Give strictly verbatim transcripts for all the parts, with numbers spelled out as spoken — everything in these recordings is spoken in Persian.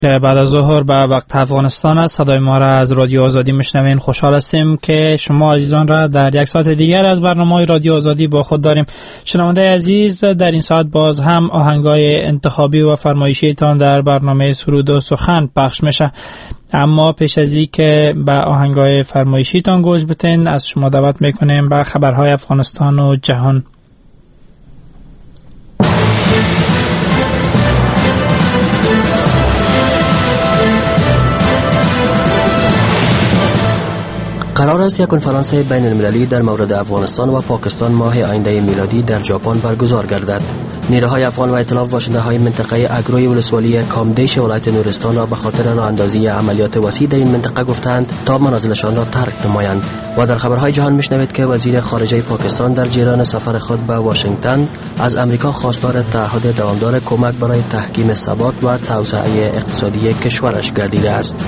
بعد از ظهر به وقت افغانستان است. صدای ما را از رادیو آزادی میشنوین. خوشحال هستیم که شما عزیزان را در یک ساعت دیگر از برنامه رادیو آزادی با خود داریم. شنونده عزیز، در این ساعت باز هم آهنگای انتخابی و فرمایشی تان در برنامه سرود و سخن پخش میشه. اما پیش از این که به آهنگای فرمایشی تان گوش بتین، از شما دعوت میکنیم به خبرهای افغانستان و جهان. قرار است یک کنفرانس بین المللی در مورد افغانستان و پاکستان ماه آینده میلادی در ژاپن برگزار گردد. نیروهای افغان و ائتلاف باشنده‌های منطقه اگروی ولسوالی کامدیش ولایت نورستان را به خاطر راهاندازی عملیات وسیع در این منطقه گفتند تا منازلشان را ترک نمایند. و در خبرهای جهان میشنوید که وزیر خارجه پاکستان در جریان سفر خود به واشنگتن از امریکا خواستار تعهد دوامدار کمک برای تحکیم ثبات و توسعه اقتصادی کشورش گردیده است.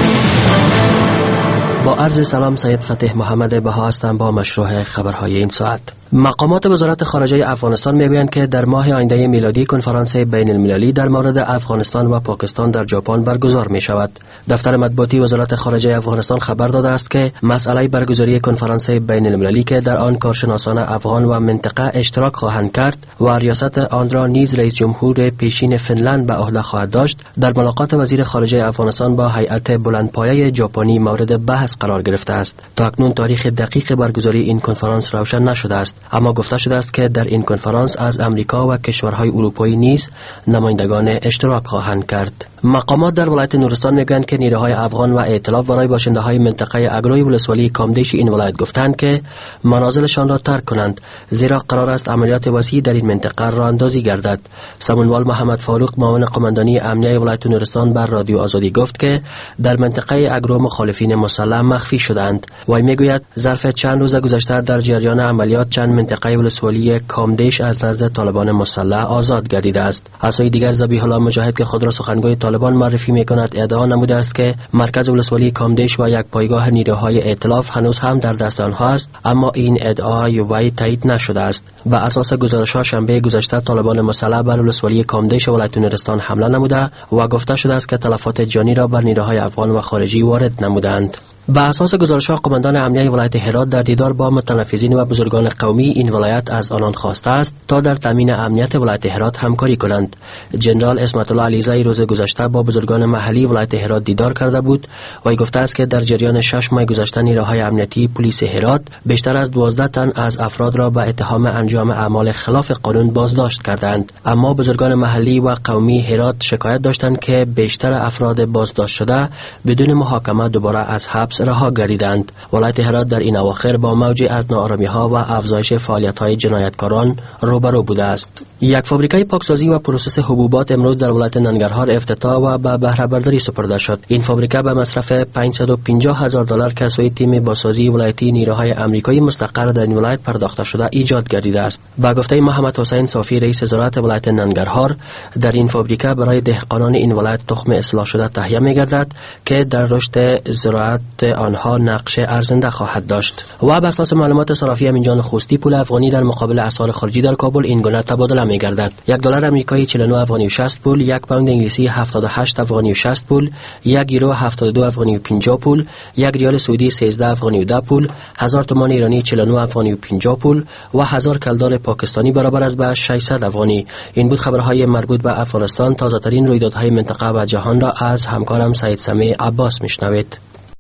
با عرض سلام، سید فتح محمد بها هستم با مشروع خبرهای این ساعت. مقامات وزارت خارجه افغانستان میگویند که در ماه آینده میلادی کنفرانس بین المللی در مورد افغانستان و پاکستان در ژاپن برگزار می شود. دفتر مطبوعاتی وزارت خارجه افغانستان خبر داده است که مسئله برگزاری کنفرانس بین المللی که در آن کارشناسان افغان و منطقه اشتراک خواهند کرد و ریاست آن را نیز رئیس جمهور پیشین فنلند به عهده خواهد داشت، در ملاقات وزیر خارجه افغانستان با هیئت بلندپایه ژاپنی مورد بحث قرار گرفته است. تا اکنون تاریخ دقیق برگزاری این کنفرانس روشن نشده است، اما گفته شده است که در این کنفرانس از امریکا و کشورهای اروپایی نیز نمایندگان اشتراک خواهند کرد. مقامات در ولایت نورستان میگویند که نیروهای افغان و ائتلاف برای باشنده‌های منطقه اگروی ولسوالی کامدیش این ولایت گفتند که منازلشان را ترک کنند، زیرا قرار است عملیات وسیع در این منطقه راهاندازی گردد. سمونوال محمد فاروق، معاون قماندانی امنیه ولایت نورستان، بر رادیو آزادی گفت که در منطقه اگرو مخالفین مسلح مخفی شدند. وی میگوید ظرف چند روز گذشته در جریان عملیات چند منطقه ولسوالی کامدیش از نزد طالبان مسلح آزاد گردیده است. از سوی دیگر ذبیح الله مجاهد که خود را سخنگوی طالبان معرفی می‌کند ادعا نموده است که مرکز ولسوالی کامدیش و یک پایگاه نیروهای ائتلاف هنوز هم در دست آنها است، اما این ادعای وی تایید نشده است. به اساس گزارش‌ها شنبه گذشته طالبان مسلح بر ولسوالی کامدیش ولایت نورستان حمله نموده و گفته شده است که تلفات جانی را بر نیروهای افغان و خارجی وارد نمودند. به اساس گزارش‌ها قماندان امنیه ولایت هرات در دیدار با متنفذین و بزرگان قومی این ولایت از آنان خواسته است تا در تامین امنیت ولایت هرات همکاری کنند. جنرال اسمت الله علیزی روز گذشته با بزرگان محلی ولایت هرات دیدار کرده بود و گفته است که در جریان شش ماه گذشته نیروهای امنیتی پلیس هرات بیشتر از دوازده تن از افراد را به اتهام انجام اعمال خلاف قانون بازداشت کردند. اما بزرگان محلی و قومی هرات شکایت داشتند که بیشتر افراد بازداشت شده بدون محاکمه دوباره از حبس رها گردیدند. ولایت هرات در این اواخر با موجی از ناآرامی‌ها و افزایش فعالیت‌های جنایتکاران روبرو بوده است. یک فابریکه پاکسازی و پروسس حبوبات امروز در ولایت ننگرهار افتتاح و به بهره برداری سپرده شد. این فابریکه به مصرف پانصد و پنجاه هزار دلار که از سوی تیم بازسازی ولایتی نیروهای آمریکایی مستقر در این ولایت پرداخته شده ایجاد گردیده است. با گفته محمد حسین صافی رئیس زراعت ولایت ننگرهار، در این فابریکه برای دهقانان این ولایت تخم اصلاح شده تهیه می‌گردد که در رشد زراعت آنها نقش ارزنده خواهد داشت. و بر اساس معلومات صرافی امینجان خوستی، پول افغانی در مقابل اسعار خارجی در کابل این گونه تبادله می‌گردد: یک دلار آمریکایی چهل و نه افغانی و شصت پول، یک پوند انگلیسی هفتاد و هشت افغانی و شصت پول، یک یورو هفتاد و دو افغانی و پنجاه پول، یک ریال سعودی سیزده افغانی و ده پول، هزار تومان ایرانی چهل و نه افغانی و پنجاه پول و هزار کلدار پاکستانی برابر است به ششصد افغانی. این بود خبرهای مربوط به افغانستان. تازه‌ترین رویدادهای منطقه و جهان را از همکارم سعید سمیع عباس میشنوید.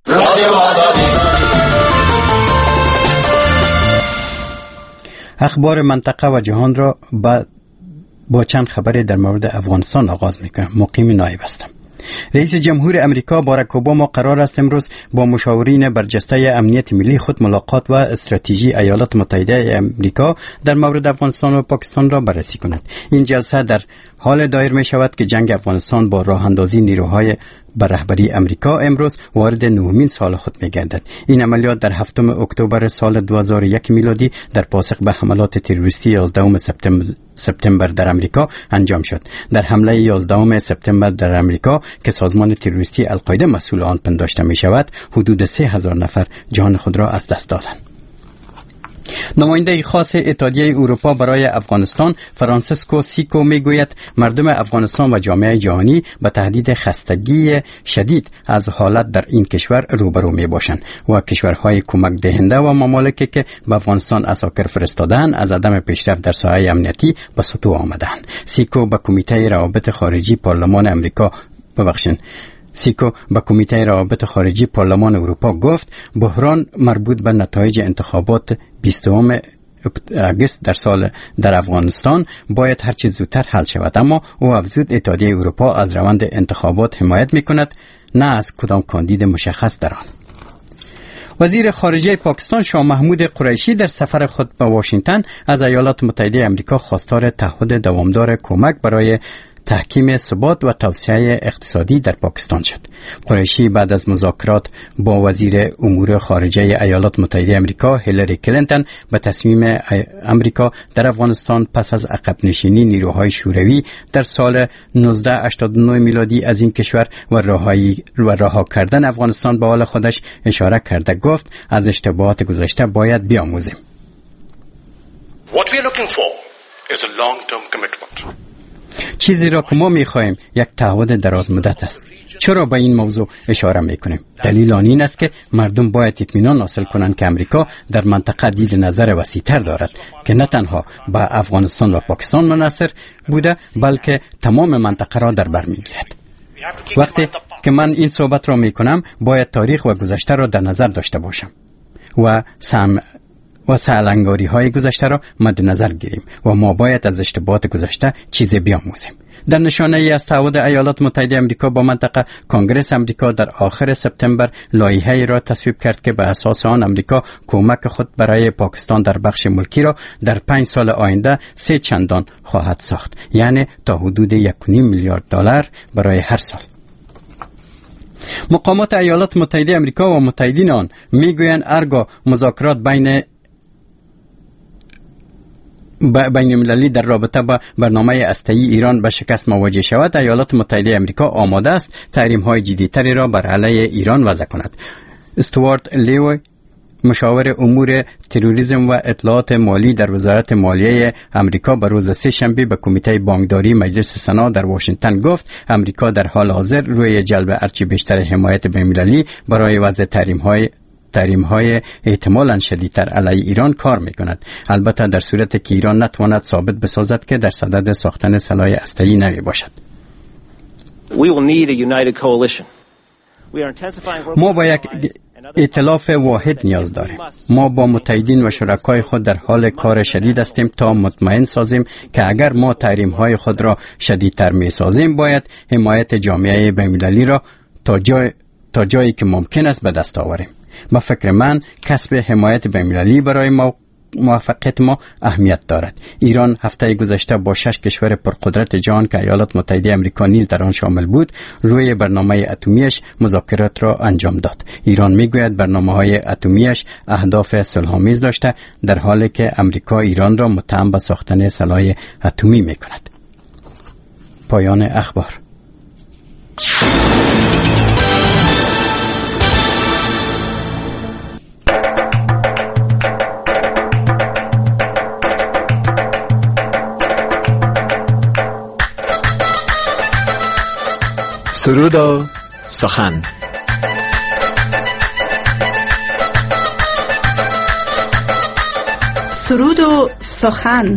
اخبار منطقه و جهان را با, با چند خبر در مورد افغانستان آغاز میکنم. مقیم نایب هستم. رئیس جمهور امریکا باراک اوباما قرار است امروز با مشاورین برجسته امنیت ملی خود ملاقات و استراتژی ایالات متحده امریکا در مورد افغانستان و پاکستان را بررسی کند. این جلسه در حال دایر می شود که جنگ افغانستان با راه اندازی نیروهای بر رهبری امریکا امروز وارد نهمین سال خود می گردد. این عملیات در هفتم اکتبر سال دو هزار و یک میلادی در پاسخ به حملات تروریستی یازدهم سپتامبر سپتامبر در امریکا انجام شد. در حمله یازدهم سپتامبر در امریکا که سازمان تروریستی القاعده مسئول آن پنداشته می شود، حدود سه هزار نفر جان خود را از دست دادند. نماینده خاص اتحادیه اروپا برای افغانستان فرانسیسکو سیکو میگوید مردم افغانستان و جامعه جهانی به تهدید خستگی شدید از حالت در این کشور روبرو می باشند و کشورهای کمک دهنده و ممالکی که به افغانستان عساکر فرستادن از عدم پیشرفت در ساحه امنیتی به سطوح آمدند. سیکو به کمیته روابط خارجی پارلمان امریکا ببخشید سیکو به کمیته روابط خارجی پارلمان اروپا گفت بحران مربوط به نتایج انتخابات بیستم اگست در سال در افغانستان باید هر چه زودتر حل شود، اما او افزود اتحادیه اروپا از روند انتخابات حمایت میکند، نه از کدام کاندید مشخص در آن. وزیر خارجه پاکستان شاه محمود قریشی در سفر خود به واشنگتن از ایالات متحده آمریکا خواستار تعهد دوامدار کمک برای تحکیم ثبات و توسعه اقتصادی در پاکستان شد. قریشی بعد از مذاکرات با وزیر امور خارجه ایالات متحده آمریکا هیلاری کلینتون به تصمیم آمریکا در افغانستان پس از عقب نشینی نیروهای شوروی در سال نوزده هشتاد و نه میلادی از این کشور و رهایی و رها کردن افغانستان به حال خودش اشاره کرده گفت از اشتباهات گذشته باید بیاموزیم. What we are looking for is a long-term commitment. چیزی را که ما می‌خواهیم یک تعهد دراز مدت است. چرا به این موضوع اشاره می‌کنیم؟ دلیل آن این است که مردم باید اطمینان حاصل کنند که امریکا در منطقه دید نظر وسیع‌تر دارد که نه تنها به افغانستان و پاکستان منحصر بوده بلکه تمام منطقه را در بر می‌گیرد. وقتی که من این صحبت را می‌کنم باید تاریخ و گذشته را در نظر داشته باشم و سم و سالنگاری های گذشته را مد نظر گیریم و ما باید از اشتباهات گذشته چیزی بیاموزیم. در نشانه ای از تعهد ایالات متحده آمریکا با منطقه، کنگره آمریکا در آخر سپتامبر لایحه‌ای را تصویب کرد که به اساس آن آمریکا کمک خود برای پاکستان در بخش ملکی را در پنج سال آینده سه چندان خواهد ساخت، یعنی تا حدود یک و نیم میلیارد دلار برای هر سال. مقامات ایالات متحده آمریکا و متحدین آن میگویند هرگاه مذاکرات بین بین المللی در رابطه با برنامه هسته‌ای ایران به شکست مواجه شود، ایالات متحده آمریکا آماده است تحریم‌های جدی‌تری را بر علیه ایران وضع کند. استوارت لیو، مشاور امور تروریسم و اطلاعات مالی در وزارت مالیه آمریکا، به روز سه شنبه به کمیته بانکداری مجلس سنا در واشنگتن گفت آمریکا در حال حاضر روی جلب هرچه بیشتر حمایت بین‌المللی برای وضع تحریم‌های تحریم‌های احتمالاً شدیدتر علیه ایران کار می‌کند، البته در صورتی که ایران نتواند ثابت بسازد که در صدد ساختن سلاح هسته‌ای نمی باشد. ما با یک ائتلاف واحد نیاز داریم. ما با متحدین و شرکای خود در حال کار شدید هستیم تا مطمئن سازیم که اگر ما تحریم‌های خود را شدیدتر می‌سازیم باید حمایت جامعه بین‌المللی را تا جای تا جایی که ممکن است به دست آوریم. با فکر من کسب حمایت بین‌المللی برای ما موفقیت ما اهمیت دارد. ایران هفته گذشته با شش کشور پرقدرت جهان که ایالات متحده آمریکا نیز در آن شامل بود روی برنامه اتمیش مذاکرات را انجام داد. ایران میگوید برنامه‌های اتمیش اهداف صلح‌آمیز داشته در حالی که آمریکا ایران را متهم به ساختن سلاح اتمی میکند. پایان اخبار. سرود و سخن. سرود و سخن.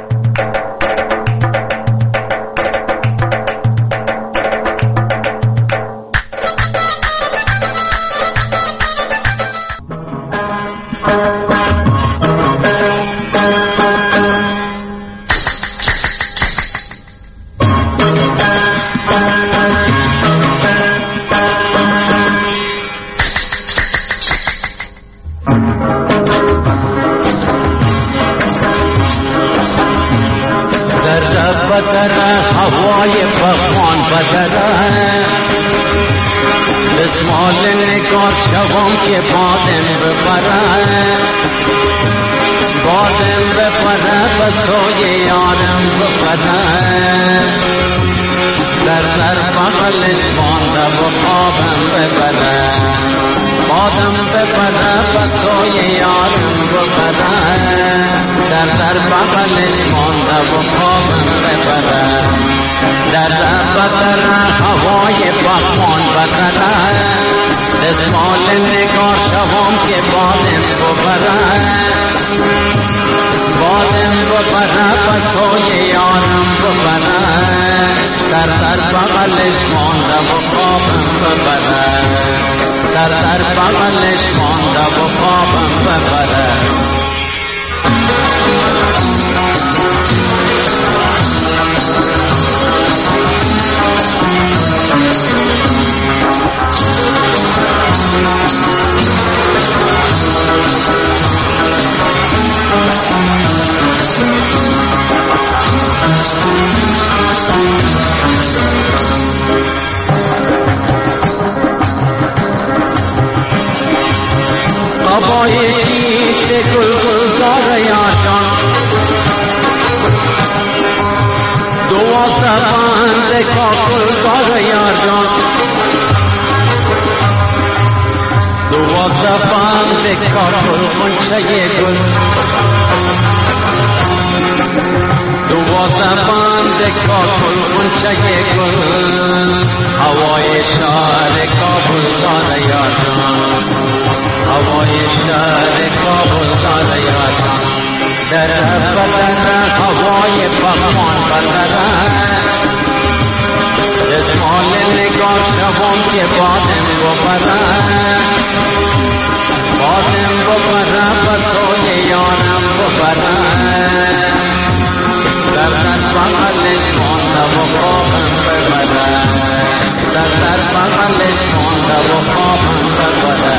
هوای بخوان بدره بسمال نگار شوام که بادم ببره بادم ببره بسای یارم ببره در در بغلش مانده و خوابم ببره بادم بپره بسای یارم بپره در در بغلش مانده و خوابم بپره در در بپره هوای بغمان بپره دستمال نگار شوام که بادم بپره بادم بپره بسای یارم بپره در در بغلش مانده و خوابم بپره در در بغلش مانده و خوابم بپره قبای جیت گل گل داره یا جان دوازده بند کاکل داره یا جان دوازده بند کاکل خونچه گل دوازده بند کاکل خونچه گل هوای شهر کابل داره یا جان هوای شهر کابل داره یا جان در بدن هوای بغمان بدن دستمال نگاه شوام که بادم بپره بادم بپره بسای یارم بپره در در بغلش مانده و خوابم بپره در در بغلش مانده و خوابم بپره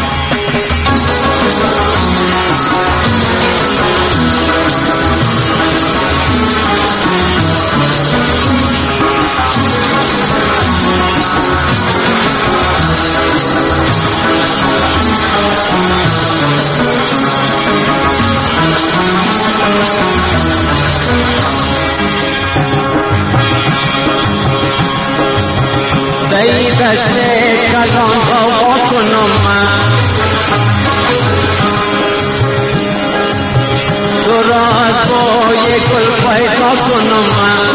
دایی دشت کلان هوا کنم من تو را از بوی گل پیدا کنم من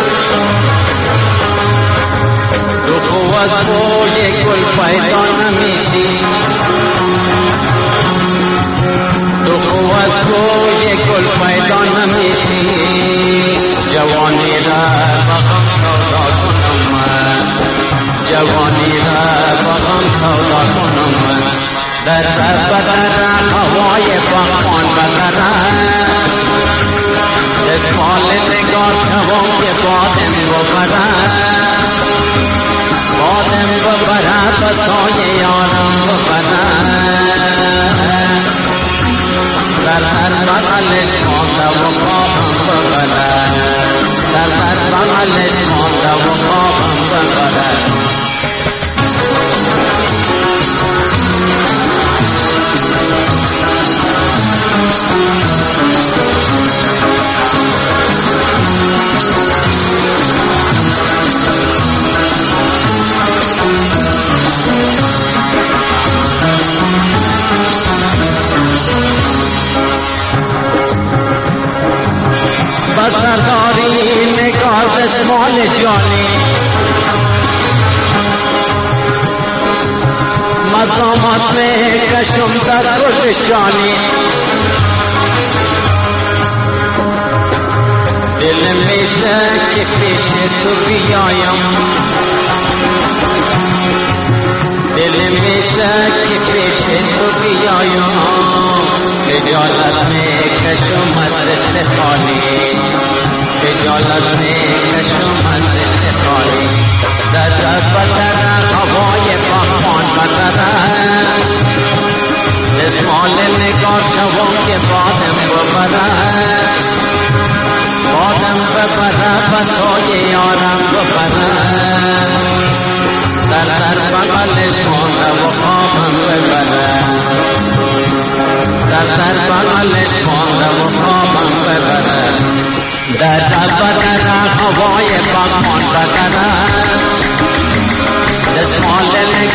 تو خو از بوی گل پیدا نمیشی تو خو از بوی گل پیدا نمیشی جوانی را بغم سودا کنم من جوانی را بغم سودا کنم من در سر بدن هوای بغمان بدن دستمال نگاه شوام که بادم بپره بادم بپره بسای یارم بپره در هر بغلش مانده و خوابم بپره در هر بغلش مانده و خوابم بپره بسرداری نگاه دستمال جانی مقامات میں کشم در گلشانی دل میں شک پیش تو بیایم دل میں شک پیش تو بیایم خجالت میں کشم حضرت خالی خجالت میں کشم حضرت خالی در در بدر هوای بغمان بدر دستمال نگار شوام که بادم بپره بادم بپره بسای یارم بپره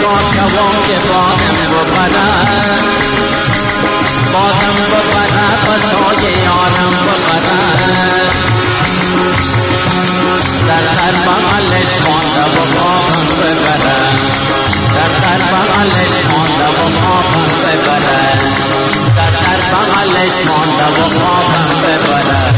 شوام که بادم ببرد بادم ببرد بسای یارم ببرد در در بغلش مانده و بابم ببرد در در بغلش مانده و بابم ببرد در در بغلش مانده و بابم ببرد.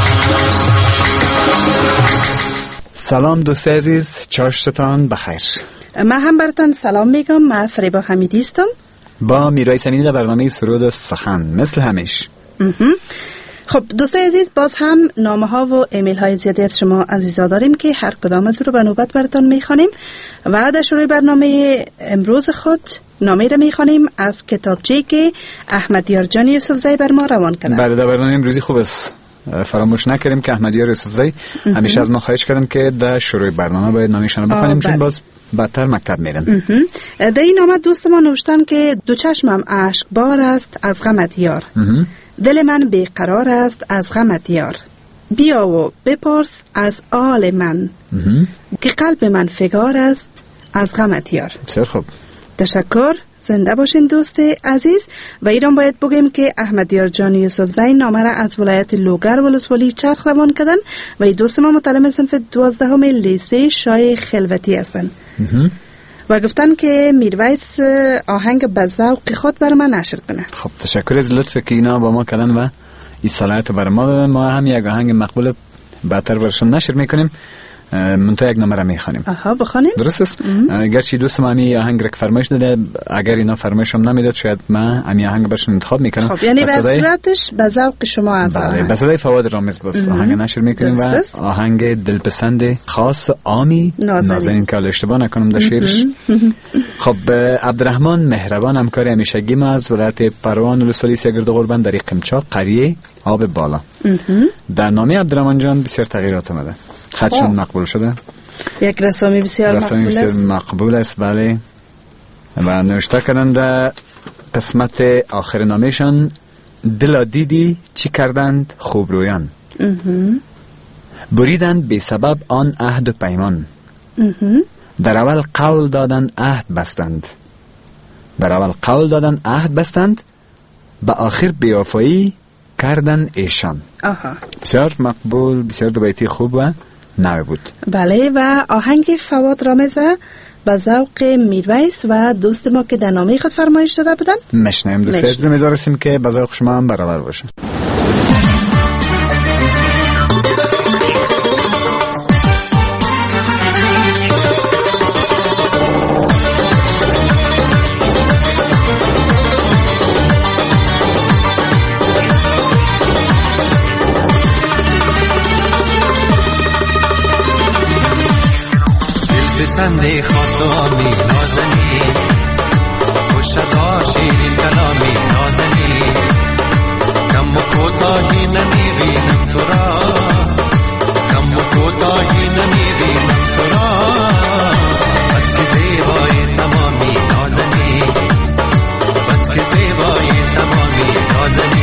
سلام دوست عزیز، چاشتتان بخیر. من هم براتان سلام میگم. من فریبا حمیدی هستم با میرای سمینی در برنامه سرود و سخن مثل همیش. خب دوستای عزیز، باز هم نامه ها و ایمیل های زیادی از شما عزیزا داریم که هر کدام از رو به نوبت براتان میخوانیم و در شروع برنامه امروز خود نامه را میخوانیم از کتابچه‌ای که احمدیار جان یوسفزئی بر ما روان کرده. بله، در برنامه امروزی خوب است فراموش نکردیم که احمدیار یوسفزئی همیشه از ما خواهش کردن که در شروع برنامه باید نامشان رو بخوانیم، چون باز بدتر مکتب میرن. در این نامه دوست ما نوشتن که دو چشمم اشک بار است از غمت یار، دل من بیقرار است از غمت یار، بیا و بپرس از آل من که قلب من فگار است از غمت یار. بسیار خوب، تشکر. زنده باشین دوست عزیز. و ایران باید بگیم که احمدیار جان یوسفزئی نامه را از ولایت لوگر ولسوالی چرخ روان کردن و این دوست ما متعلم صنف دوازدهم لیسه شای خلوتی هستند و گفتن که میرویس آهنگ به ذوق خود بر ما نشر کنه. خب تشکر از لطف که اینا با ما کردن و این صلاحیت بر ما دادن. ما هم یک آهنگ مقبول بهتر برشون نشر میکنیم، منتها یک نامه را میخوانیم. آها بخوانیم. درست است. گرچه دوست ما همی آهنگ را که فرمایش داده، اگر اینا فرمایش هم نمیداد شاید من همی آهنگ برشون انتخاب میکنم. خب یعنی به صورتش به ذوق شما از بله، به صدای فواد رامز بس آهنگ نشر میکنیم و آهنگ دلپسند خاص آمی نازنین که اشتباه نکنم در شعرش. خب عبدالرحمن مهربان همکار همیشگی ما از ولایت پروان ولسوالی سیگرد قربان در قمچاق قریه آب بالا. در نامه عبدالرحمن جان بسیار تغییرات آمده، خطشون مقبول شده، یک رسامی بسیار رسامی مقبول بسیار است. مقبول است بله. و نوشته کردن در قسمت آخر نامهشان دلا دیدی چی کردند خوبرویان، بریدند بی سبب آن عهد و پیمان، در اول قول دادند عهد بستند، در اول قول دادند عهد بستند به آخر بی‌وفایی کردن ایشان. آها. بسیار مقبول، بسیار دو بیتی خوب و نوی بود. بله و آهنگ فواد رامزه به ذوق میرویس و دوست ما که در نامه خود فرمایش داده بودن مشنیم. دوست عزیز، امیدواریم که به ذوق شما هم برابر باشه. بسنده خاصامی نازنی، خوش از شیرین کلامی نازنی، کم و کوتاهی نمیبینم تو را، کم و کوتاهی نمیبینم تو را، بس که زیبای تمامی نازنی، بس که زیبای تمامی نازنی.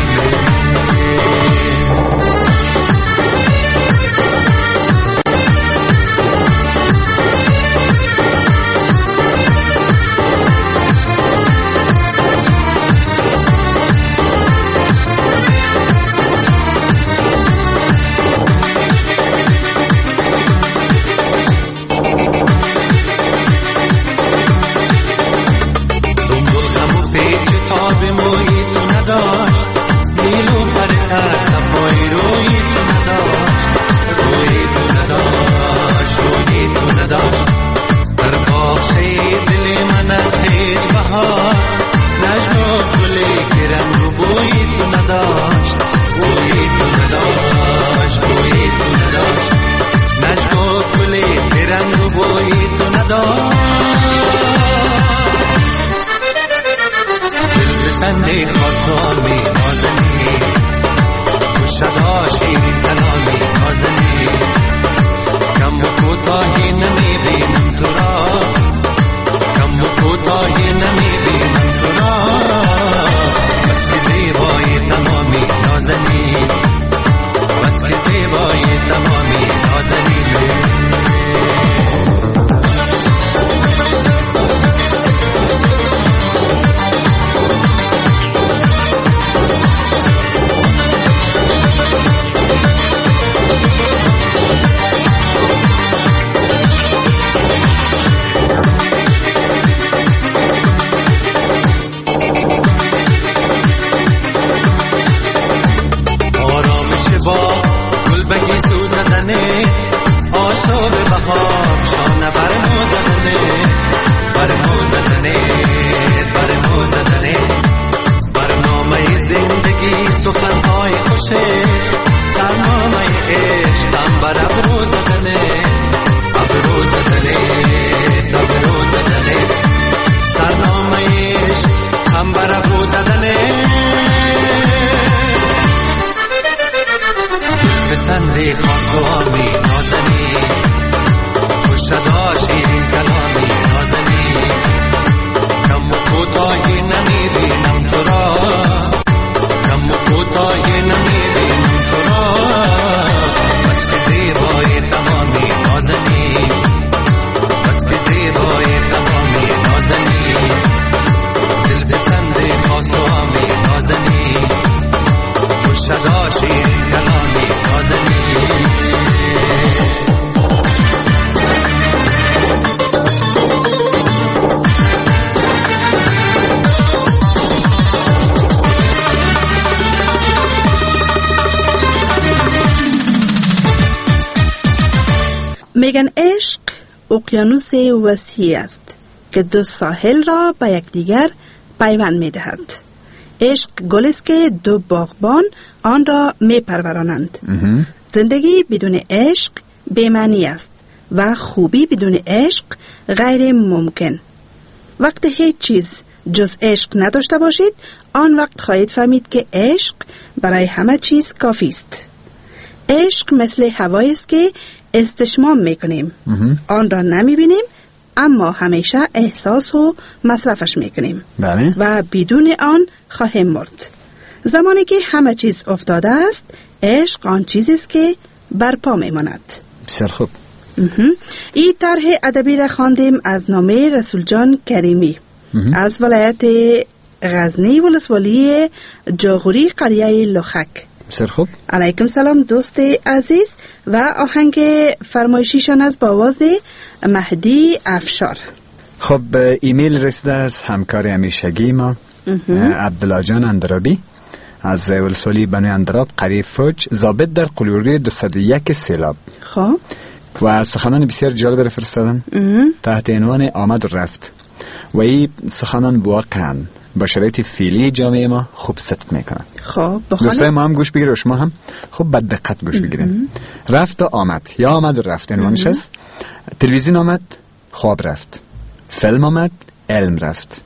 میگن عشق اقیانوس وسیع است که دو ساحل را به یکدیگر پیوند میدهد. عشق گل است که دو باغبان آن را میپرورانند. زندگی بدون عشق بی‌معنی است و خوبی بدون عشق غیر ممکن. وقتی هیچ چیز جز عشق نداشته باشید، آن وقت خواهید فهمید که عشق برای همه چیز کافی است. عشق مثل هوایی است که استشمام میکنیم، آن را نمیبینیم اما همیشه احساس و مصرفش میکنیم بله. و بدون آن خواهیم مرد. زمانی که همه چیز افتاده است، عشق آن چیزی است که برپا میماند. بسیار خوب. این طرح ادبی را خواندیم از نامه رسول جان کریمی از ولایت غزنی ولسوالی جاغوری قریه لخک. بسیار خوب. علیکم سلام دوست عزیز. و آهنگ فرمایشیشان از با آواز مهدی افشار. خب ایمیل رسیده از همکار همیشگی ما عبدالله جان اندرابی از ولسوالی بنوی اندراب قریه فوج، ضابط در قلوری دویست و یک سیلاب. خب و سخنان بسیار جالب را فرستادن تحت عنوان آمد و رفت و این سخنان واقعا با شرایط فعلی جامعه ما خوب صدق میکنن. خب دوستای ما هم گوش بگیره و شما هم خوب بد دقت گوش بگیرین. رفت و آمد یا آمد و رفت عنوانش است. تلویزیون آمد، خواب رفت. فیلم آمد، علم رفت.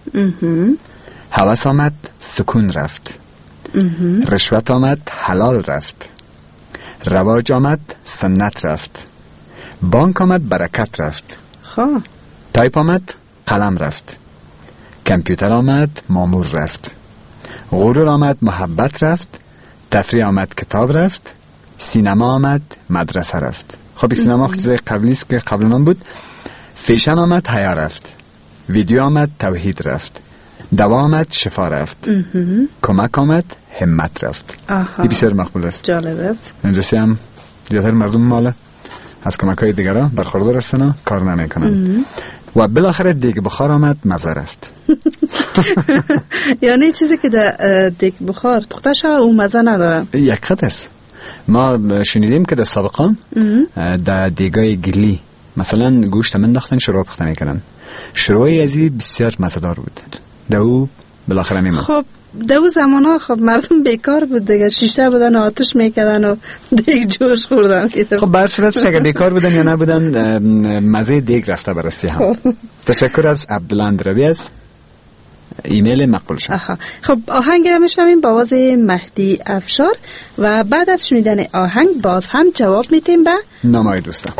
هوس آمد، سکون رفت. رشوت آمد، حلال رفت. رواج آمد، سنت رفت. بانک آمد، برکت رفت. خب تایپ آمد، قلم رفت. کامپیوتر آمد، مامور رفت. غرور آمد، محبت رفت. تفریح آمد، کتاب رفت. سینما آمد، مدرسه رفت. خب سینما چیز قبلی است که قبل من بود. فیشن آمد، حیا رفت. ویدیو آمد، توحید رفت. دوا آمد، شفا رفت. کمک آمد، همت رفت. این بسیار مقبول است. جالب است. اینجاسی هم زیادتر مردم ماله از کمک های دیگران برخوردار هستن و کار نمی کنن. و بالاخره دیگ بخار آمد، مزه رفت. یعنی چیزی که در دیگ بخار پخته شده او مزه نداره. یک خط است. ما شنیدیم که در سابقان در دیگای گلی مثلا گوشت منداختن شروع پخته میکنن. شروعی ازی بسیار مزه‌دار بود. در او بالاخره میمون. خب در او زمان ها خب مردم بیکار بود دیگه، شیشته بودن آتش میکردن و دیگ جوش خوردن. خب برشورتش اگر بیکار بودن یا نبودن مزه دیگ رفته برستی هم. تشکر از عبدالله اندرابی از ایمیل مقبول شد. خب آهنگ را میشنویم با آواز مهدی افشار و بعد از شنیدن آهنگ باز هم جواب میتیم به نامه دوستان.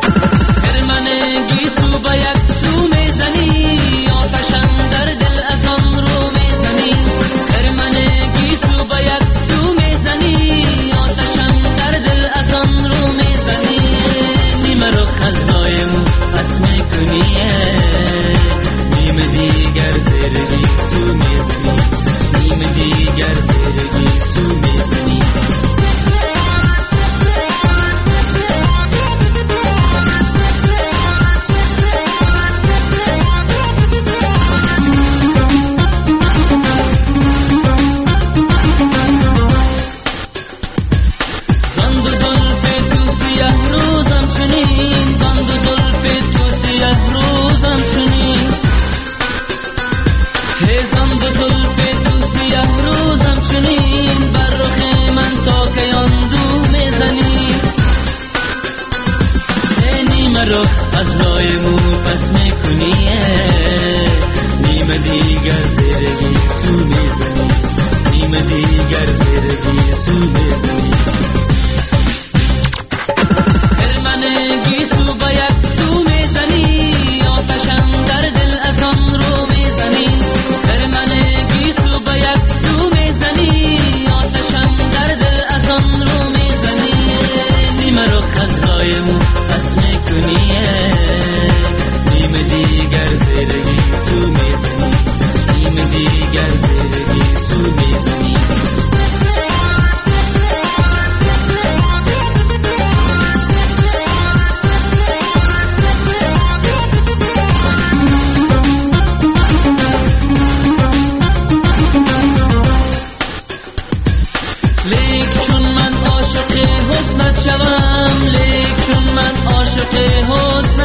لیک چون من عاشق حسنت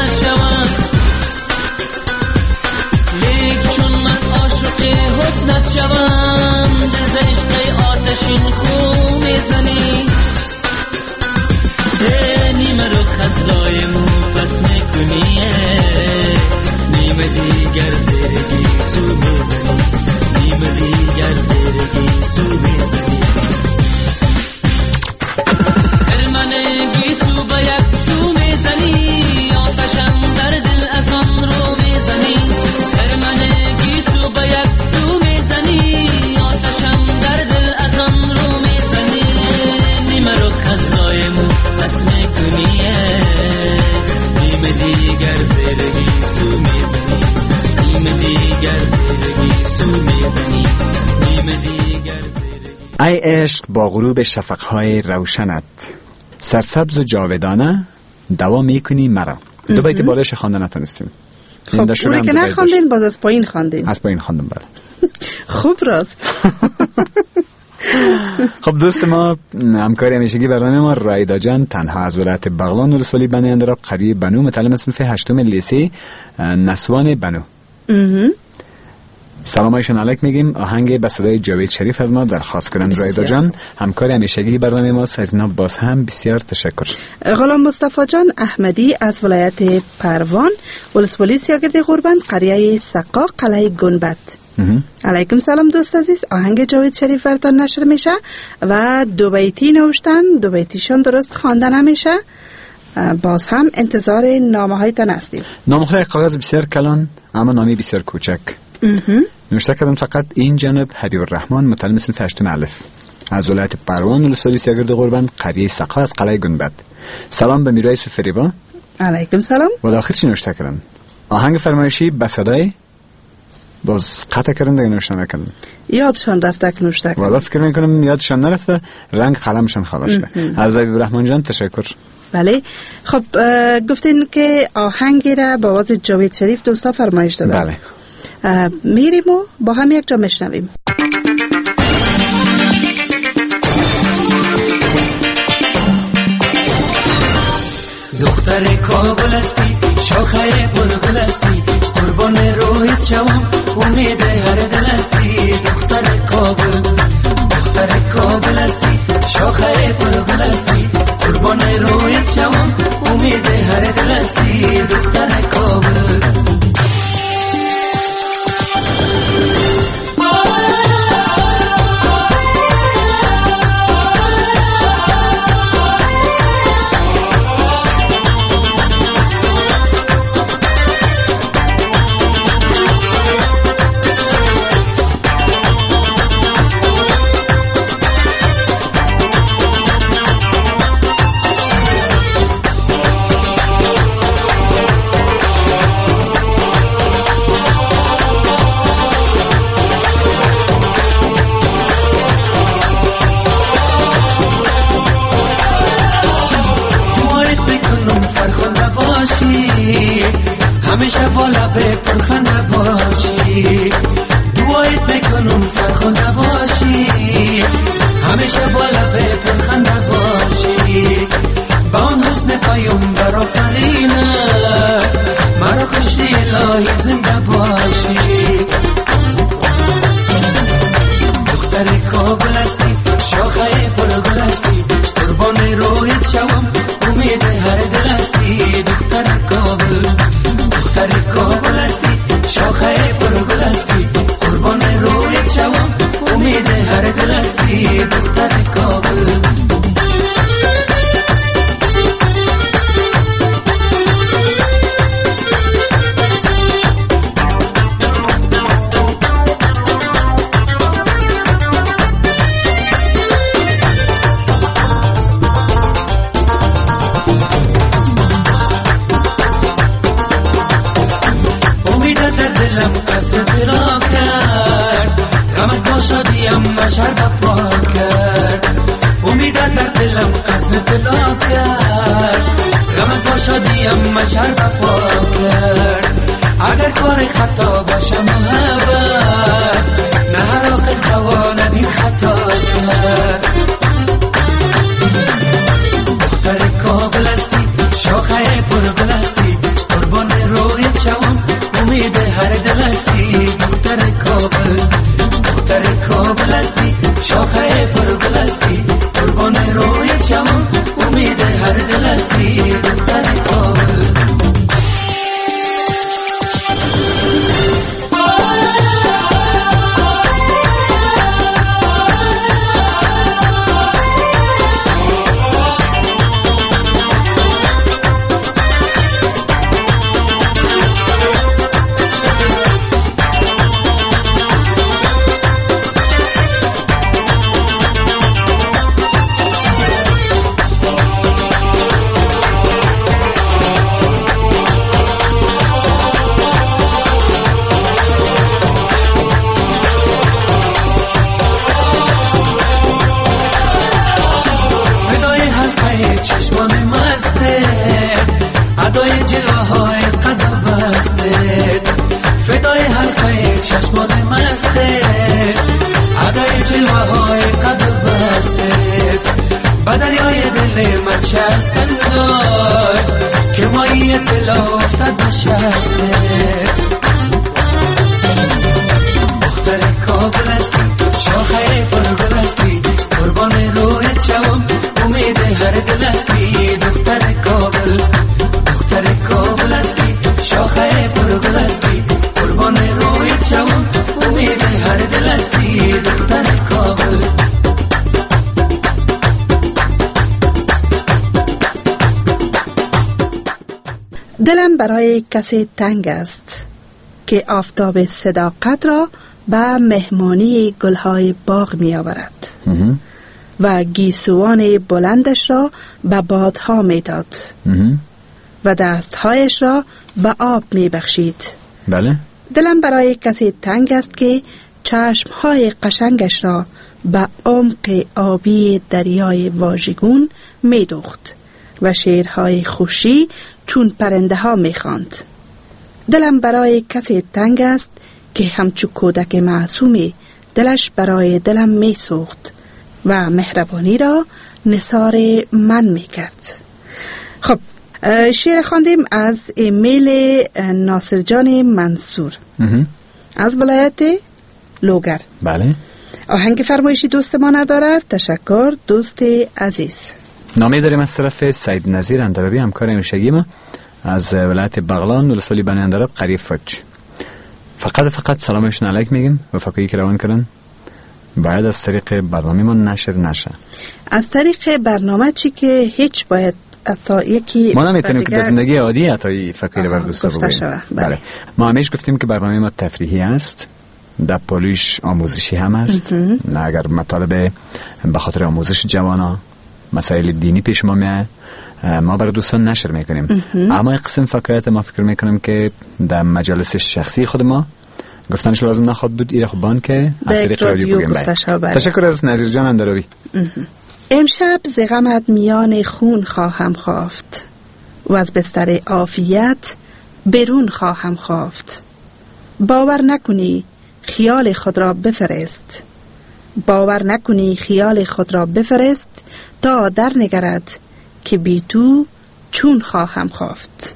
دیگر زیرگی سو میزنی، نیم دیگر زیرگی. ای عشق با غروب شفقهای روشنت، سرسبز و جاودانه دوا میکنی مرا. دو بیت بالایش خوانده نتونستیم. خب اونی که نخواندین باز از پایین خواندین. از پایین خواندم بله. خوب راست. خب دوست ما همکاری همیشگی برنامه ما رایدا جان تنها از ولایت بغلان ولسوالی بنی اندراب قریه بنو، متعلم صنف هشتم لیسه نسوان بنو. سلامایشان علیک میگیم. آهنگ به صدای جاوید شریف از ما درخواست کردن رایدا جان، همکاری همیشگی برنامه ما. از اینا باز هم بسیار تشکر. غلام مصطفی جان احمدی از ولایت پروان ولسوالی سیاگرد غربند قریه سقا قلعه گنبد. علیکم سلام دوست عزیز. آهنگ جاوید شریف براتون نشر میشه و دو بیتی نوشتن، دو بیتیشون درست خواندن نمیشه. باز هم انتظار نامه هایتان هستیم. نامه های کاغذ بسیار کلان اما نامی بسیار کوچک. نوشته کردم فقط این جانب حبیب الرحمن متعلم صنف هشتم الف از ولایت پروان ولسوالی سیاگرد غربند قریه سقا از قلعه گنبد. سلام به میرای سفریبا. علیکم سلام. و آخر چی نوشته کردم؟ آهنگ فرمایشی به صدای باز قطع کردن دیگه نوشته نکردم. یادشان رفته که نوشته کردم. والا فکر میکنم یادشان نرفته، رنگ قلمشان خراب شده. از حبیب الرحمن جان تشکر. بله. خب گفتین که آهنگی را با آواز جاوید شریف دوستا فرمایش دادن. بله. میریم و با هم یک جا میشنویم. دختر کابل استی، شاخه بلبل استی، قربان روحت شوم، امید هر دل استی. دختر کابل، دختر کابل استی، شاخه بلبل استی، قربان روحت شوم، امید هر دل استی. دختر کابل. همیشه بالا به پرخنده باشی، دوایت میکنم فرخنده باشی، همیشه بالا به پرخنده باشی، با اون حسن پیامبر آفرینه مرا کشتی الهی زنده باشی. دختر کابل استی، شاخه بلبل استی، قربان رویت شوم، امید هر دل استی. دختر کابل، دختر کابل استی، شاخه بلبل استی، قربان رویت شوم، امید هر دل استی. دختر کابل. شر بپا کرد، امید در دلم قصر طلا کرد، غمت با شادیم مشر بپا کرد. اگر کار خطا باشه محبت، نه هر عاقل تواند این خطا کرد. دختر کابل استی، شاخه بلبل استی، قربان رویت شوم، امید هر دل استی. دختر کابل، دختر کابل استی، شاخه بلبل استی، قربان رویت شوم، امید هر دل استی. دختر کابل. دست انداز که مایه دل افتاد نشسته. دختر کابل هستی شاخه پرگل هستی قربان رویت شوم امید هر دل هستی. دختر کابل دختر کابل هستی شاخه پرگل هستی قربان رویت شوم امید هر دل هستی. دختر کابل دلم برای کسی تنگ است که آفتاب صداقت را به مهمانی گلهای باغ می آورد و گیسوان بلندش را به بادها می داد و دستهایش را به آب می بخشید. بله. دلم برای کسی تنگ است که چشمهای قشنگش را به عمق آبی دریای واژگون می دوخت و شعرهای خوشی چون پرنده ها می خواند. دلم برای کسی تنگ است که همچو کودک معصومی دلش برای دلم می سوخت و مهربانی را نثار من می کرد. خب شعر خواندیم از ایمیل ناصر جان منصور از ولایت لوگر. بله. آهنگ فرمایشی دوست ما ندارد. تشکر دوست عزیز. نامه داریم از طرف سید نظیر اندرابی همکار همیشگی ما از ولایت بغلان ولسوالی بنی اندراب قریب فج. فقط فقط سلامشون علیک میگیم و فکری که روان کردن باید از طریق برنامه ما نشر نشه. از طریق برنامه چی که هیچ باید حتی یکی ما نمیتونیم که در زندگی عادی حتی فکری بر دوستا بگیم. بله. ما همیشه گفتیم که برنامه ما تفریحی است، در پالوش آموزشی هم است. نه اگر مطالب به خاطر آموزش جوانا مسائل دینی پیش ما میاد ما برای دوستان نشر میکنیم. اما این قسم فکرات ما فکر میکنیم که در مجالس شخصی خود ما گفتنش لازم نخواد بود ایره خوبان که از طریق رادیو بگیم. تشکر از نظیر جان اندرابی. امشب ز غمت میان خون خواهم خافت و از بستر عافیت برون خواهم خافت. باور نکنی خیال خود را بفرست، باور نکنی خیال خود را بفرست تا در نگرد که بی تو چون خواهم خافت.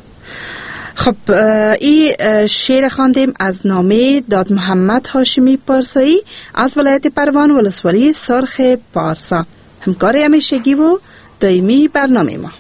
خب این شعر خواندیم از نامه داد محمد هاشمی پارسایی از ولایت پروان ولسوالی سرخ پارسا، همکار همیشگی و دائمی برنامه ما.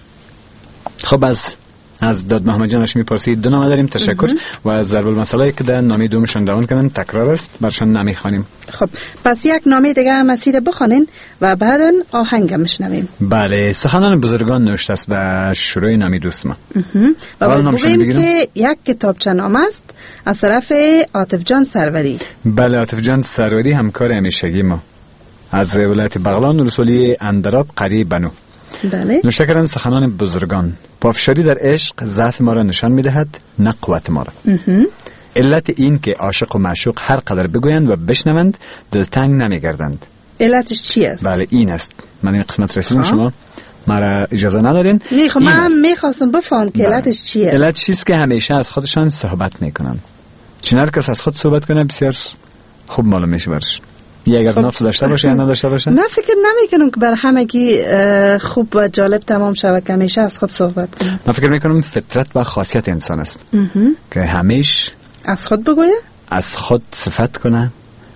خب از از داد محمد جان هاشمی پارسی دو نامه داریم. تشکر و از ضرب المثل که در نامه دومشون روان کردن تکرار است برشان نمیخوانیم. خب پس یک نامه دیگه هم مسیر بخونین و بعدن آهنگ میشنویم. بله. سخنان بزرگان نوشته است در شروع نامه دوست ما. و باید بگیم که یک کتابچه نامه است از طرف عاطف جان سروری. بله عاطف جان سروری همکار همیشگی ما از ولایت بغلان ولسوالی اندراب قریب بنو. بله. نوشته کردن سخنان بزرگان پافشاری در عشق ضعف ما را نشان میدهد نه قوت ما را. علت این که عاشق و معشوق هر قدر بگویند و بشنوند دلتنگ نمیگردند. علتش چی است؟ بله این است. من این قسمت رسیدم شما مرا اجازه ندادین. نه خب من میخواستم بفهم که علتش چی است. علت چیست که همیشه از خودشان صحبت میکنن. چون هر کس از خود صحبت کنه بسیار خوب معلوم میشه برش. یا اگر نفس داشته باشه یا نداشته باشه. نه فکر نمیکنم که بر همگی خوب و جالب تمام شود که همیشه از خود صحبت کنه. من فکر میکنم فطرت و خاصیت انسان است که همیشه از خود بگویه، از خود صفت کنه،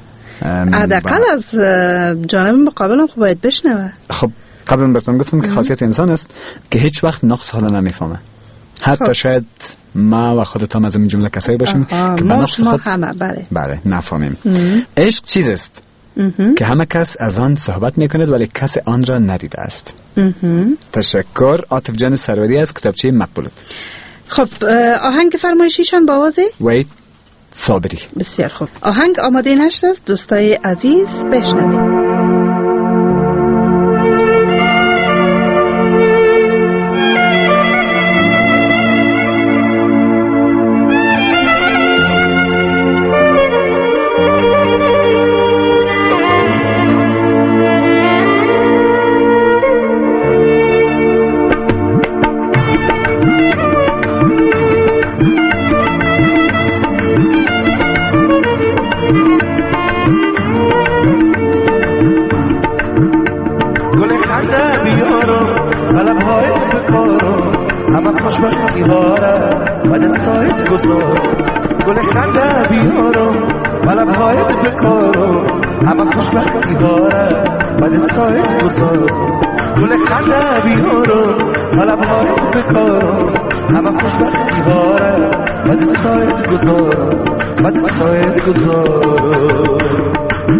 حداقل از جانب مقابل هم باید بشنوه. خب قبلا براتون گفتم که خاصیت انسان است که هیچ وقت نقص حالا نمیفهمه. حتی خب. شاید ما و خودت هم از این جمله کسایی باشیم که به نقص خود همه بله بله نفهمیم. عشق چیز است که همه کس از آن صحبت میکند ولی کس آن را ندیده است. تشکر عاطف جان سروری از کتابچه مقبولت. خب آهنگ فرمایشیشان با آوازه وید صابری. بسیار خوب. آهنگ آماده نشده است دوستای عزیز بشنوید. گل خنده بیارو بلب های همه خوشبختی ها را به دستایت گذار گل خنده بیارم و لبهایت بکارم همه خوشبختی ها را به دستایت گذار گل خنده بیارم و لبهایت بکارم همه خوشبختی ها را به دستایت گذارم به دستایت گذارم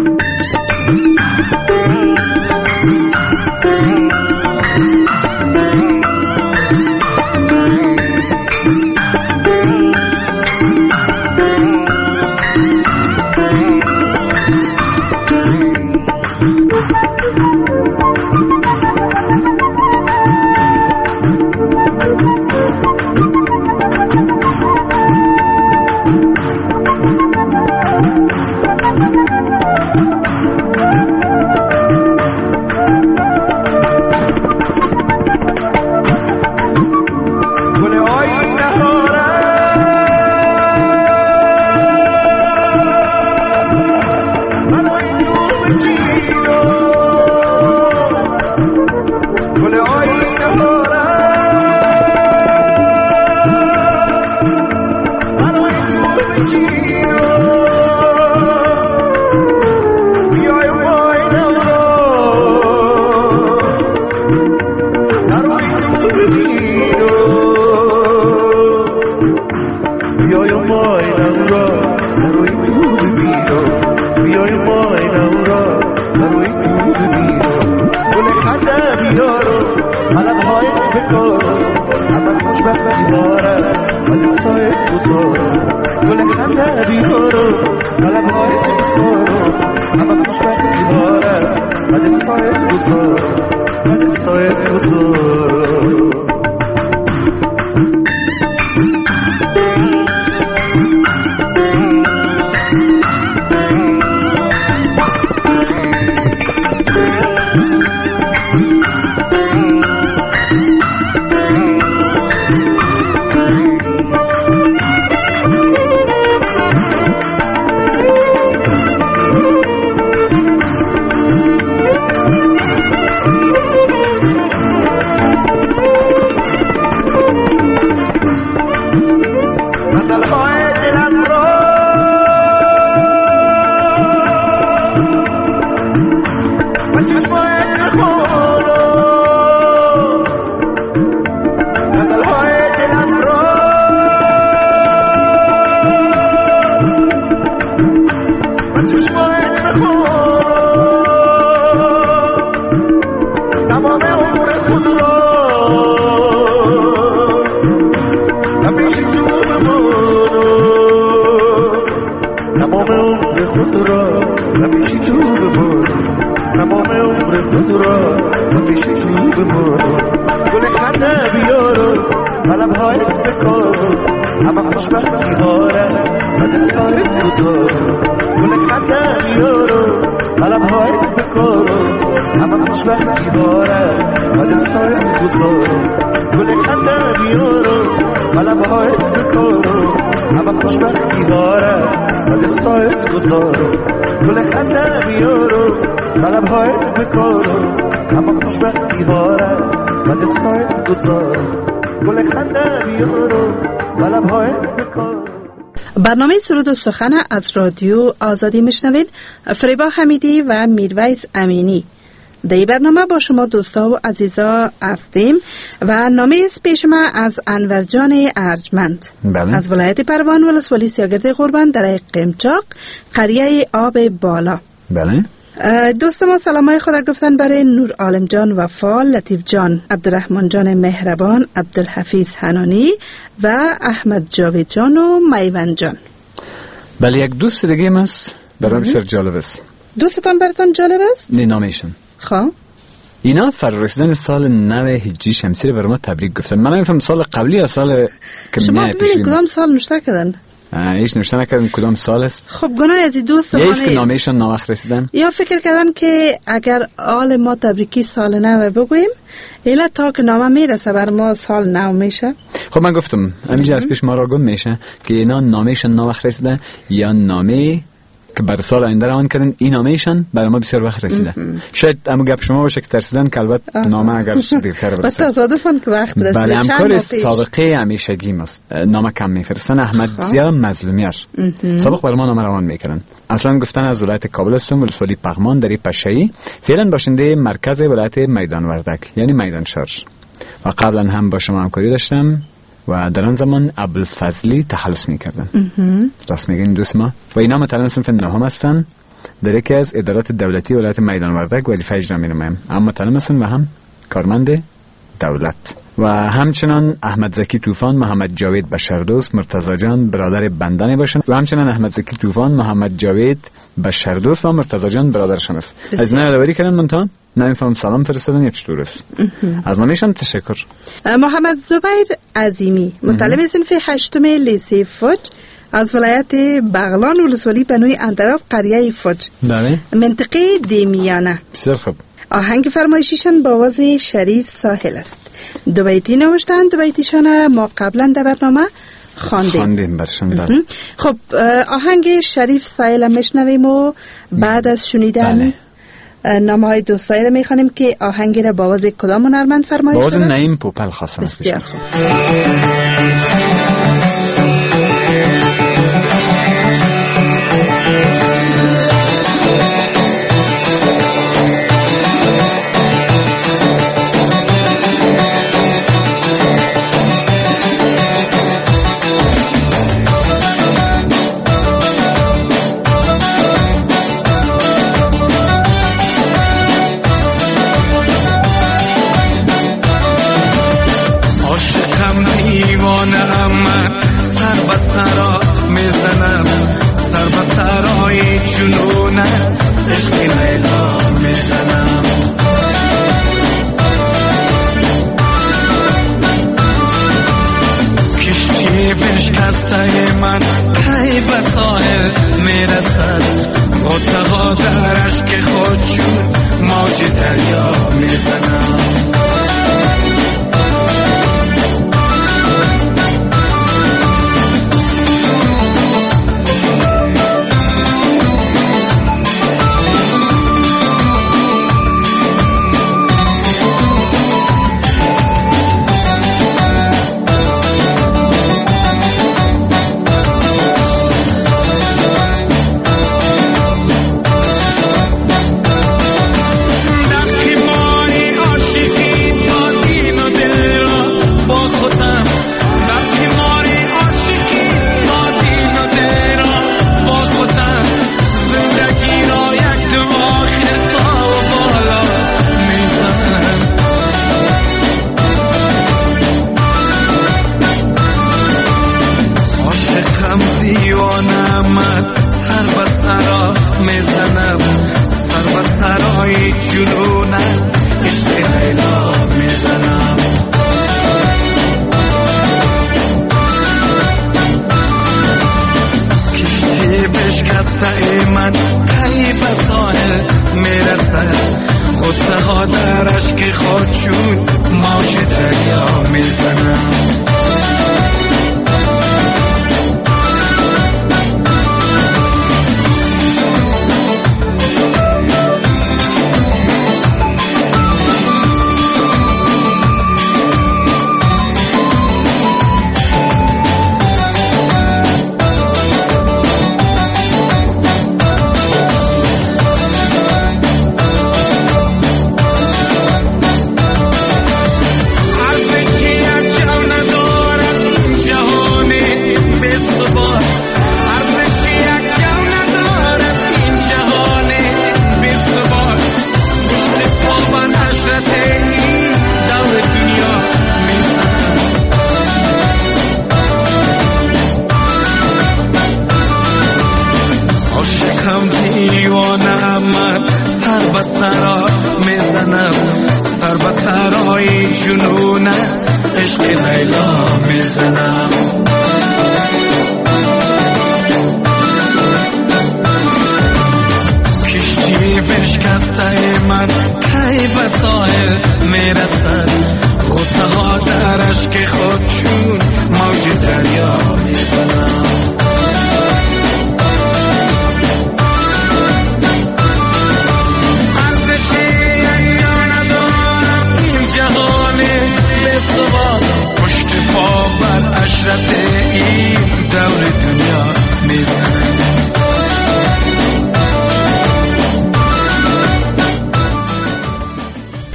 برنامه سرود و سخن از رادیو آزادی میشنوید. فریبا حمیدی و میرویس امینی در این برنامه با شما دوستا و عزیزا هستیم و نامه است پیش ما از انور جان ارجمند بله. از ولایت پروان ولسوالی سیاگرد قربان در قمچاق قریه آب بالا. بله. دوست ما سلامای خدا گفتن برای نور عالم جان وفا، لطیف جان، عبدالرحمن جان مهربان، عبدالحفیظ حنانی و احمد جاوید جان و میوند جان. بله یک دوست دیگه هم هست برای بسیار جالب است. دوستتان براتان جالب است؟ نینامیشن. خواه اینا فرارسیدن سال نو هجری شمسی رو برای ما تبریک گفتن. من نمیفهم سال قبلی یا سال که شما ببینید کدام سال نوشته کردن؟ هیچ نوشته نکردن کدام سال است. خب گناه از این دوست ما نیست. یا که نامهشان ناوقت رسیدن یا فکر کردن که اگر آل ما تبریکی سال نو بگوییم ایلا تا که نامه میرسه بر ما سال نو میشه. خب من گفتم همینجا از پیش ما را گم میشه که اینا نامهشان ناوقت رسیدن یا نامه که بر سال آینده روان کردن، این نامه‌شان برای ما بسیار وقت رسیده. شاید اما گپ شما باشه که ترسیدن که البته نامه اگر دیرتر برسه. بس تصادفاً که وقت رسیده. بله، همکار سابقه همیشگی ماست. نامه کم میفرستن. احمد ضیا مظلومیار سابق برای ما نامه روان میکردن. اصلا گفتن از ولایت کابل هستم، ولسوالی پغمان در پشه‌ای، فعلا باشنده مرکز ولایت میدان وردک یعنی میدان شارژ، و قبلا هم با شما همکاری داشتم و در آن زمان ابوالفضلی تخلص میکردن. راست میگین دوست ما. و اینا متعلم صنف نهم هستن، در یکی از ادارات دولتی ولایت میدان وردک وظیفه اجرا می‌نمایم. اما متعلم هستن و هم کارمند دولت. و همچنان احمد زکی طوفان، محمد جاوید بشردوست، مرتضی جان برادر بندن باشن، و همچنان احمد زکی طوفان، محمد جاوید بشردوست و مرتضی جان برادرشان است. از اینا یادآوری کردن منتها نمیفهم سلام فرستادن یا چطور است. از نامشان تشکر. محمد زبیر عظیمی مطلب صنف هشتم لیسه فوج از ولایت بغلان ولسوالی بنوی اندراب قریه فوج، بله، منطقه دیمیانه. بسیار خوب. آهنگ فرمایشیشان با آواز شریف ساحل است. دو بیتی نوشتن، دو بیتیشان ما قبلا در برنامه خواندیم. خواندیم برشان. بله. خب آهنگ شریف ساحل میشنویم و بعد از شنیدن بله. نامه های دوستایی را میخوانیم که آهنگی را با آواز کدام هنرمند فرمایش دادن؟ با آواز نعیم پوپل خواستم. بسیار خوب.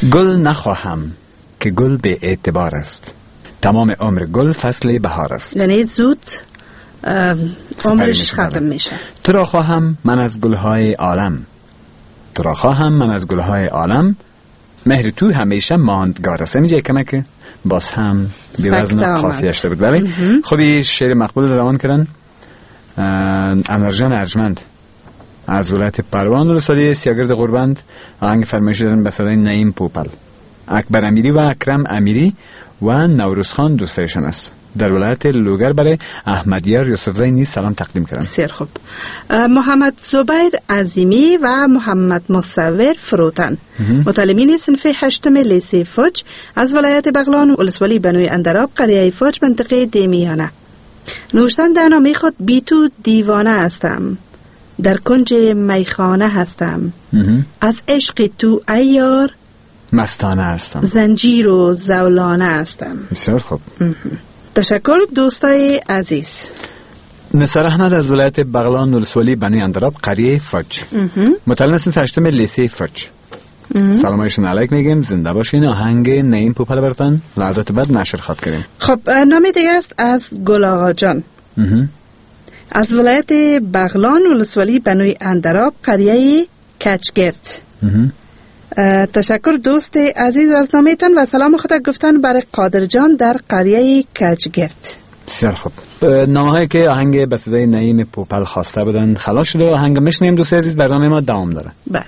گل نخواهم که گل به اعتبار است، تمام عمر گل فصل بهار است. یعنی زود عمرش ختم میشه. تو را خواهم من از گلهای عالم، تو را خواهم من از گلهای عالم، مهر تو همیشه ماندگار است. میگه کمک باز هم بیوزن قافیه شده بود. بله خوبی شعر مقبول روان کردن. انرجان ارجمند از ولایت پروان ولسوالی سیاگرد غربند آهنگ فرمایشی دارن به صدای نعیم پوپل. اکبر امیری و اکرم امیری و نوروز خان دوستایشان است. در ولایت لوگر برای احمدیار یوسفزئی نیز سلام تقدیم کردن. بسیار خوب. محمد زبیر عظیمی و محمد مصور فروتن متعلمین صنف هشتم لیسه فوج از ولایت بغلان ولسوالی بنوی اندراب قریه فوج منطقه دیمیانه نوشتن در نامه خود بی تو دیوانه هستم، در کنج میخانه هستم، از عشق تو ای یار مستانه هستم، زنجیر و زولانه هستم. بسیار خوب. تشکر دوستای عزیز. نصر احمد از ولایت بغلان ولسوالی بنوی اندراب قریه فوج متعلم صنف هشتم لیسه فوج سلامایشون علیک میگیم، زنده باشین. آهنگ نعیم پوپل برتن لحظات بعد نشر خواد کنیم. خب نام دیگه است از گل آقا جان از ولایت بغلان ولسوالی بنوی اندراب قریه کچگرد. تشکر دوست عزیز از نامیتان و سلام خدا گفتن برای قادر جان در قریه کچگرد. بسیار خوب. نامه هایی که آهنگ به صدای نعیم پوپل خواسته بودن خلاص شده و آهنگ میشنیم. دوست عزیز برنامه ما دوام داره. بله.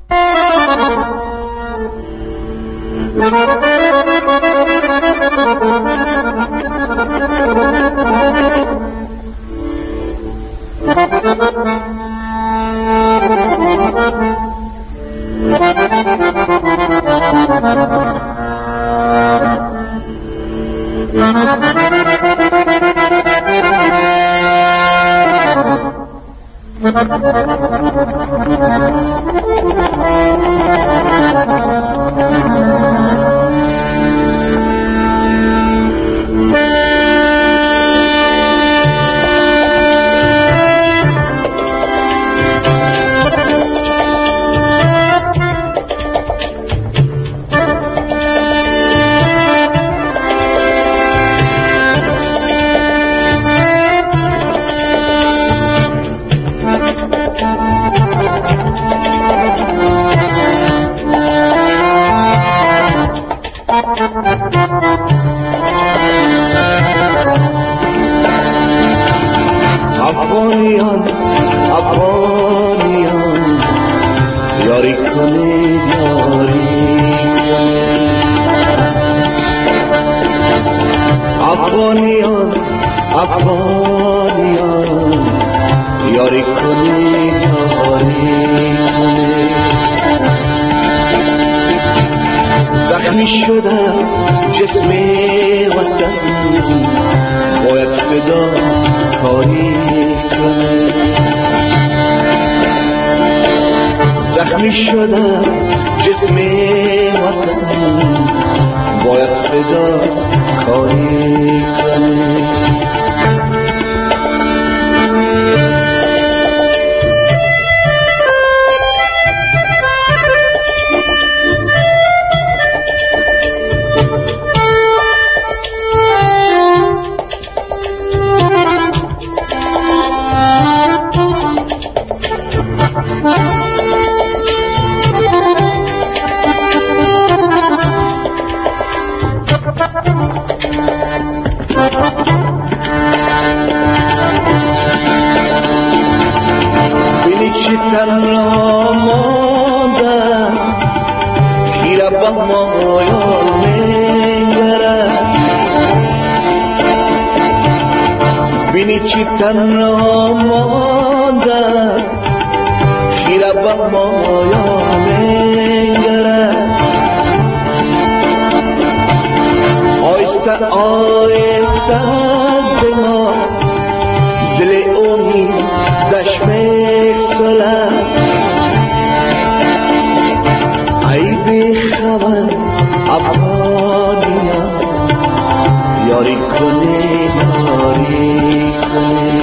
افغانیان افغانیان یاری کنید یاری افغانیان افغانیان یاری کنید یاری زخمی شده جسم وطن باید فدا کاری کنه زخمی شده جسم وطن باید فدا کاری کنه تن را مانده خیره با مایا منگره آیسته آیسته زما دل اونی دشمک سله ای بی خبر افغانیا یاری کنی یاری کنی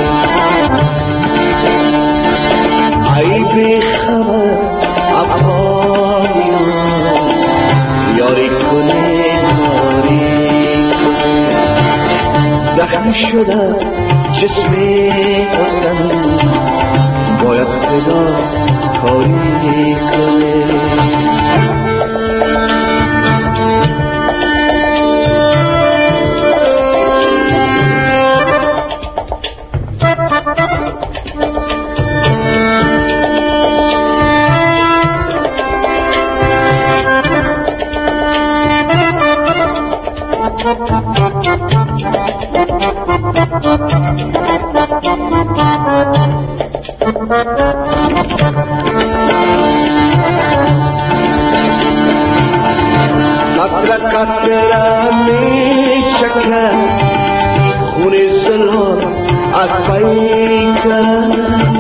ای بی خبر افغانیا زخمی شده جسم وطن باید خدا کاری کنه. قطره قطره می چکن خون زلال از پیکن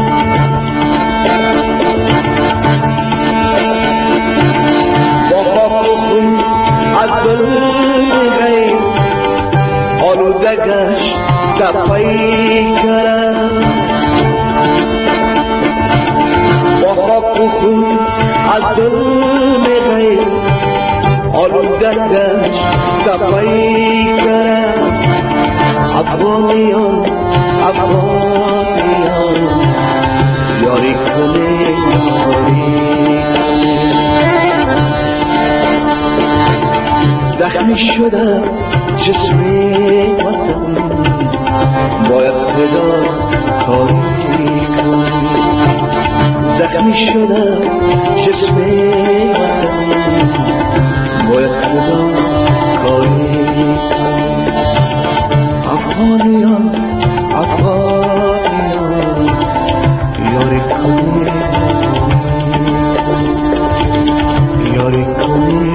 با پاک و خون از ظلم غیر آلوده گشت پیکن با پاک و خون از ظلم غیر آلوده گشت پیکن. افغانیان افغانیان یاری کنه یاری کنه. زخمی شده جسم وطن باید خدا کاری کنه. زخمی شده جسم وطن باید خدا کاری کنه. افغانیان افغانیان یاری کنه یاری کنه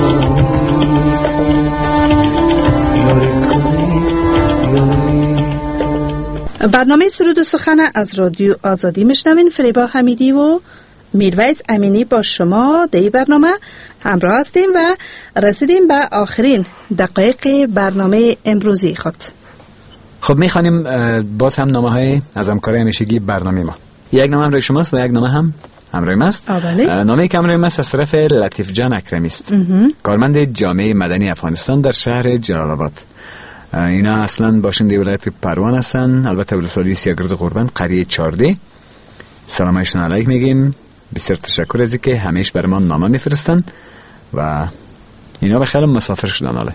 برنامه سرود و سخن از رادیو آزادی میشنوین. فریبا حمیدی و میرویس امینی با شما در این برنامه همراه هستیم و رسیدیم به آخرین دقایق برنامه امروزی خود. خب میخوانیم باز هم نامه های از همکارای همیشگی برنامه ما. یک نامه همراه شماست و یک نامه هم همراه ماست. نامه که همراه ماست از طرف لطیف جان اکرمی است، کارمند جامعه مدنی افغانستان در شهر جلال آباد. اینا اصلا باشنده ولایت پروان هستن، البته ولسوالی سیاگرد قربان قریه چارده. سلام علیکم علیک میگیم، بسیار تشکر از اینکه همیشه بر ما نامه میفرستن و اینا به خیلی مسافر شدن. حالا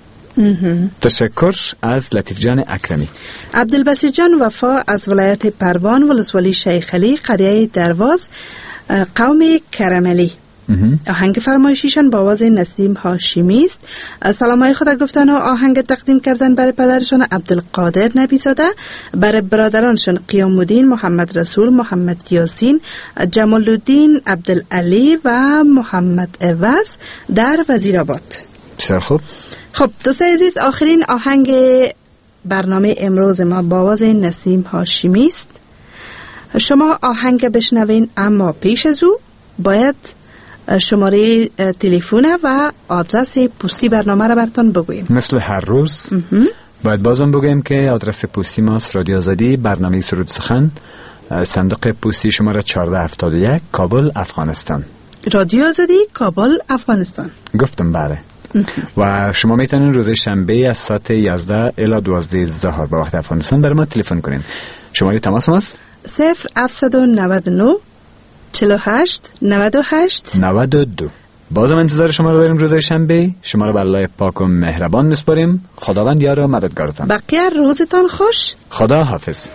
تشکر از لطیف جان اکرمی. عبدالبصیر جان وفا از ولایت پروان ولسوالی شیخ علی قریه درواز قوم کرملی. آهنگ فرمایشیشان با آواز نسیم هاشمی است. سلامای خود گفتن و آهنگ تقدیم کردن برای پدرشان عبدالقادر نبی‌زاده، برای برادرانشان قیام الدین، محمد رسول، محمد یاسین، جمال الدین، عبدالعلی و محمد عوض در وزیرآباد. بسیار خوب. خب دوستان عزیز، آخرین آهنگ برنامه امروز ما با آواز نسیم هاشمی است. شما آهنگ بشنوین، اما پیش از او باید شماره تلفن و آدرس پستی برنامه را براتون بگویم. مثل هر روز باید بازم بگویم که آدرس پستی ماست رادیو آزادی، برنامه سرود سخن، صندوق پستی شماره چهارده هفتاد و یک، کابل افغانستان. رادیو آزادی، کابل افغانستان. گفتم بله. و شما میتونین روز شنبه از ساعت یازده الی دوازده ظهر به وقت افغانستان در ما تلفن کنین. شماره تماس ماست صفر هفتصد و نود و نه چهل و هشت نود و هشت نود و دو. بازم انتظار شما رو داریم روز شنبه. شما رو به الله پاک و مهربان میسپاریم. خداوند یار و مددگارتان. بقیه روزتان خوش. خدا حافظ.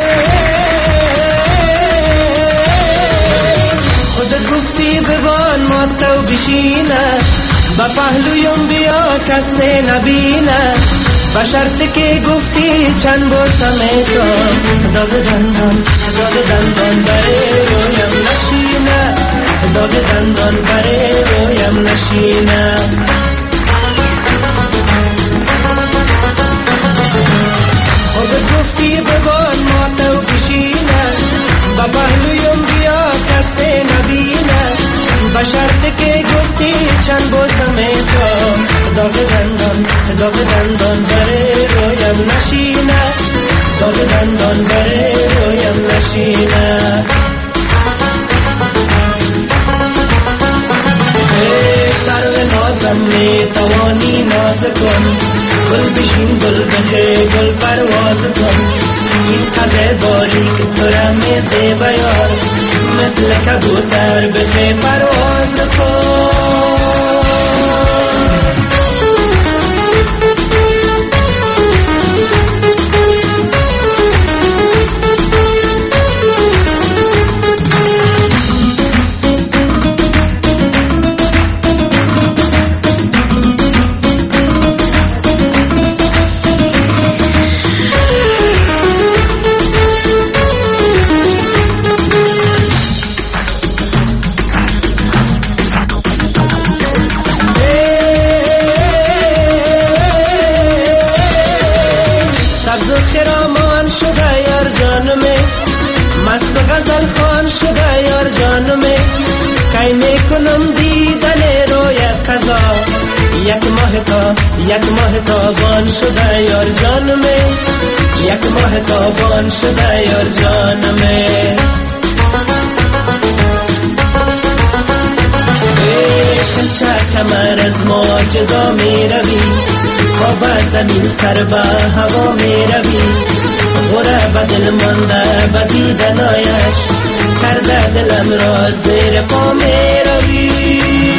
خودت گفتی ببان ما تو بشینه، با پهلویم بیا کسی نبینه، با شرطی که گفتی چند بوسمه تو، داغ دندان داغ دندان برای رویم نشینه، داغ دندان برای رویم نشینه. خودت گفتی ببان ما تو بشینه، با پهلویم بیا کسی نبینه، با شرطی که گفتی چند بوسمه تو، داغ دندان داغ دندان برای رویم نشینه، داغ دندان برای رویم نشینه. ای سرو نازم می توانی ناز کن، گل بشین گل بخی گل پرواز کن این قدر باریک تو را میزه بیار مثل کبوتر بخی پرواز کن غزل خوان شده یار جانمه کی میکنم دیدن روی قضا یک ماه تا یک ماه تا بان شده یار جانمه یک ماه تا بان شده یار جانمه چه کمر از ما جدا می روی خواب زمین سر به هوا می روی غره بدل مانده بدیدن آیش کرده دلم را زیر پا می روی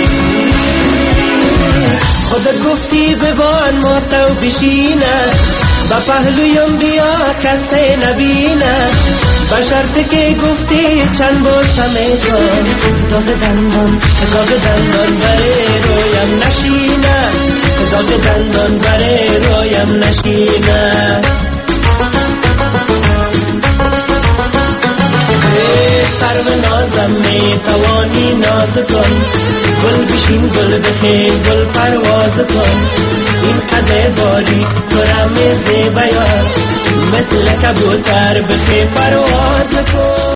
خدا گفتی ببان ما تو بشینه با پهلویم بیا کسی نبینه با شرط که گفتی چند بوسه میکن داغ دندان داغ دندان بره رویم نشینه داغ دندان بره رویم نشینه سرو نازم می توانی ناز کن گل بشین گل بخی گل پرواز کن این قدر باری تو را میزه بیار مثل کبوتر بخی پرواز کن